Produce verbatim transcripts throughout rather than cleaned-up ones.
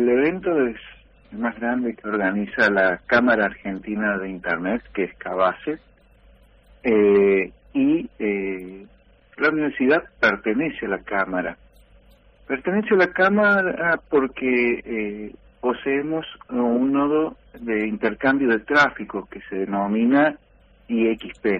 el evento es el más grande que organiza la Cámara Argentina de Internet, que es CABASE, eh, y eh, la universidad pertenece a la Cámara. Pertenece a la Cámara porque eh, poseemos un nodo de intercambio de tráfico que se denomina I X P.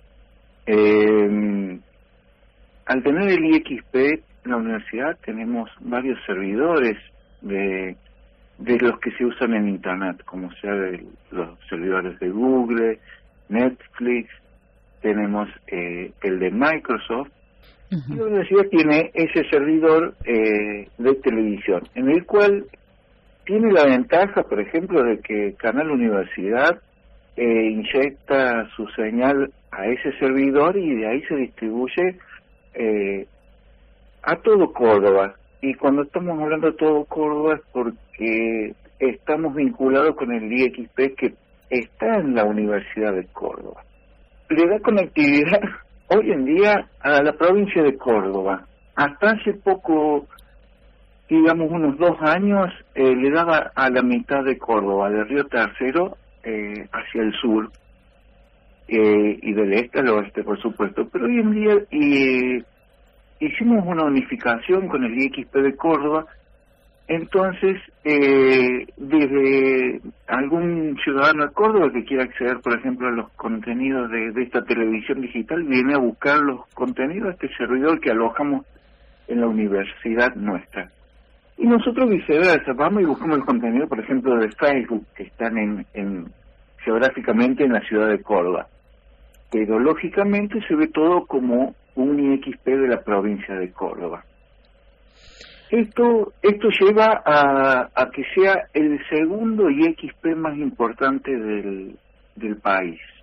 Eh, al tener el I X P, en la universidad tenemos varios servidores de, de los que se usan en Internet, como sea de los servidores de Google, Netflix, tenemos eh, el de Microsoft. Uh-huh. Y la universidad tiene ese servidor eh, de televisión, en el cual tiene la ventaja, por ejemplo, de que Canal Universidad eh, inyecta su señal a ese servidor y de ahí se distribuye eh, a todo Córdoba. Y cuando estamos hablando de todo Córdoba es porque estamos vinculados con el I X P que está en la Universidad de Córdoba. Le da conectividad hoy en día a la provincia de Córdoba. Hasta hace poco, digamos unos dos años, eh, le daba a la mitad de Córdoba, de Río Tercero eh, hacia el sur, eh, y del este al oeste, por supuesto. Pero hoy en día eh, hicimos una unificación con el I X P de Córdoba. Entonces, eh, desde algún ciudadano de Córdoba que quiera acceder, por ejemplo, a los contenidos de, de esta televisión digital, viene a buscar los contenidos de este servidor que alojamos en la universidad nuestra. Y nosotros viceversa, vamos y buscamos el contenido, por ejemplo, de Facebook, que están en, en geográficamente en la ciudad de Córdoba. Pero lógicamente se ve todo como un I X P de la provincia de Córdoba. Esto esto lleva a, a que sea el segundo I X P más importante del, del país.